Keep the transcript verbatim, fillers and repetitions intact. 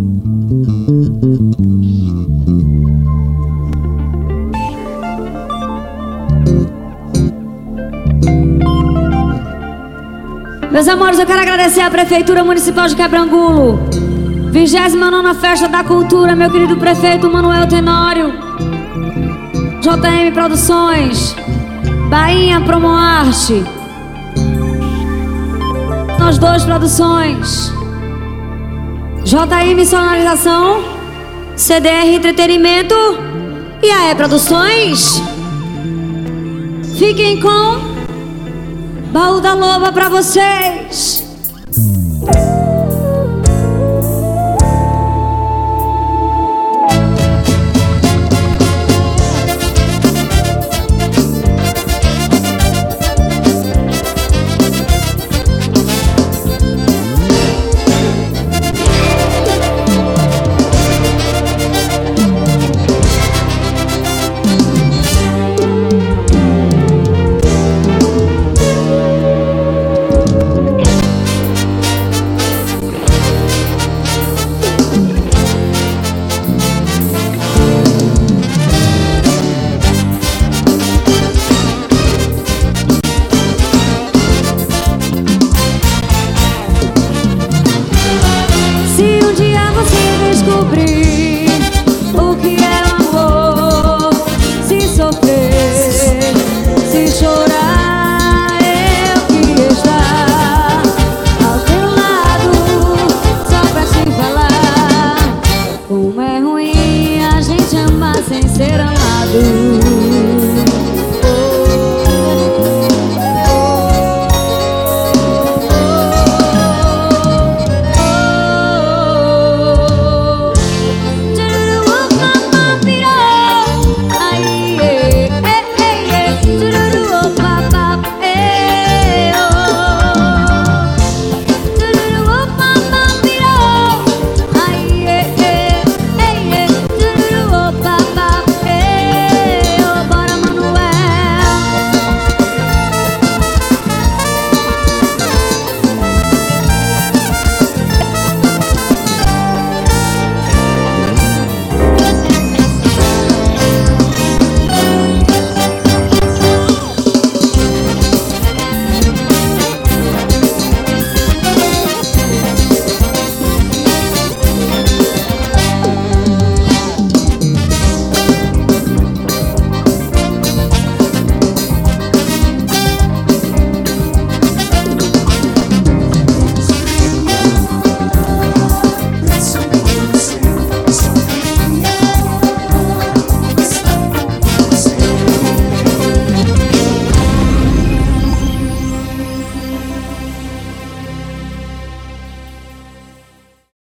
Meus amores, eu quero agradecer à Prefeitura Municipal de Quebrangulo, vigésima nona Festa da Cultura, meu querido prefeito Manuel Tenório, J M Produções, Bainha Promoarte, Nós Dois Produções, J M Sonorização, C D R Entretenimento e A E Produções. Fiquem com Baú da Loba pra vocês.